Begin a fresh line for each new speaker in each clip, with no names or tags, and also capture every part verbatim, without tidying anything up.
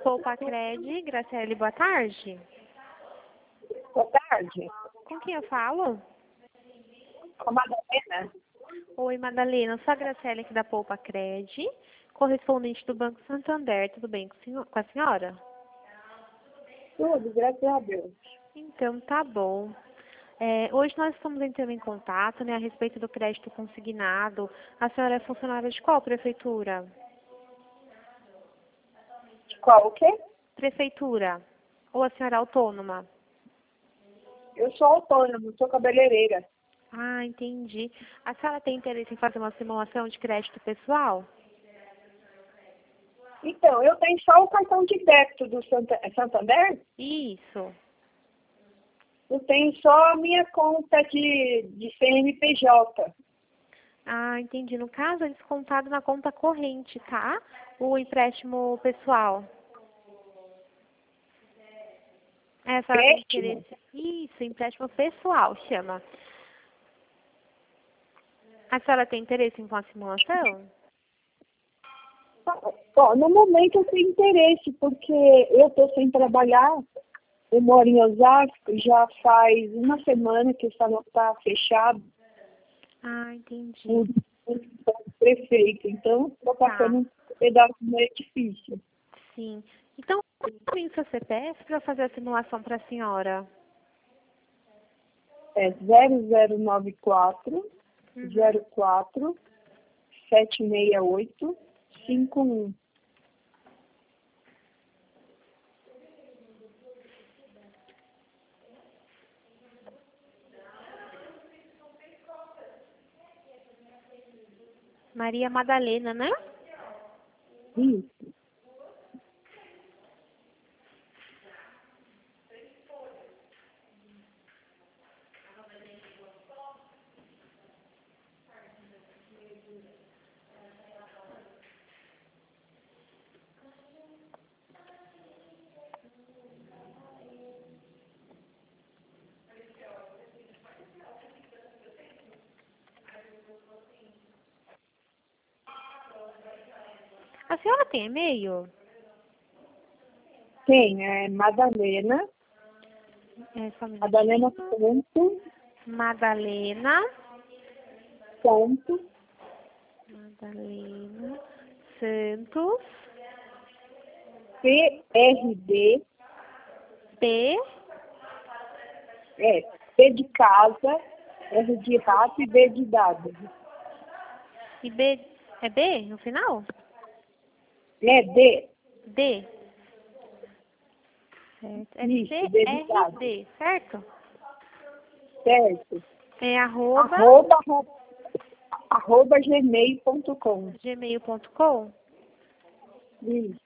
Poupa Cred, Graciele, boa tarde.
Boa tarde.
Com quem eu falo?
Com a Madalena.
Oi, Madalena, eu sou a Graciele aqui da Poupa Cred, correspondente do Banco Santander. Tudo bem com a senho- com a senhora?
Tudo, graças a Deus.
Então, tá bom. É, hoje nós estamos entrando em contato, né, a respeito do crédito consignado. A senhora é funcionária de qual prefeitura?
De qual o quê?
Prefeitura. Ou a senhora é autônoma?
Eu sou autônoma, sou cabeleireira.
Ah, entendi. A senhora tem interesse em fazer uma simulação de crédito pessoal?
Então, eu tenho só o cartão de débito do Santa, é Santander.
Isso.
Eu tenho só a minha conta de, de C N P J.
Ah, entendi. No caso, é descontado na conta corrente, tá? O empréstimo pessoal. É, a senhora tem
Empréstimo?
interesse? Isso, empréstimo pessoal chama. A senhora tem interesse em uma simulação?
Bom, no momento eu tenho interesse, porque eu estou sem trabalhar. Eu moro em Osasco, já faz uma semana que o salão está fechado
Ah, entendi.
por por prefeito. Então, estou passando um pedaço meio difícil.
Sim. Então, qual é o seu C P F para fazer a simulação para a senhora?
É zero zero nove quatro,
Uhum.
zero quatro, sete seis oito, cinco um.
Maria Madalena, né?
Isso.
A senhora tem e-mail?
Tem, é Madalena,
É, só um minutinho.
Madalena ponto,
Madalena.
ponto,
Madalena Santos.
P R D,
P.
é, P de casa, R de rato e D de dado.
E B. É B no final?
É D,
D. Certo. É
isso,
C
D de
R
dado,
D, certo?
certo.
É arroba,
Arroba, arroba gmail ponto com.
gmail ponto com.
Isso.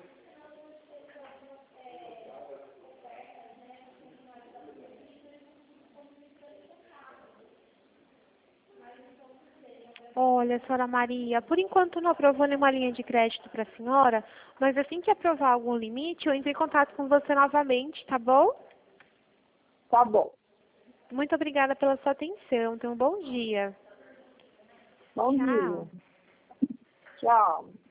Olha, senhora Maria, por enquanto não aprovou nenhuma linha de crédito para a senhora, mas assim que aprovar algum limite, eu entro em contato com você novamente, tá bom?
Tá bom.
Muito obrigada pela sua atenção. Tenha um bom dia.
Bom
Tchau.
dia. Tchau.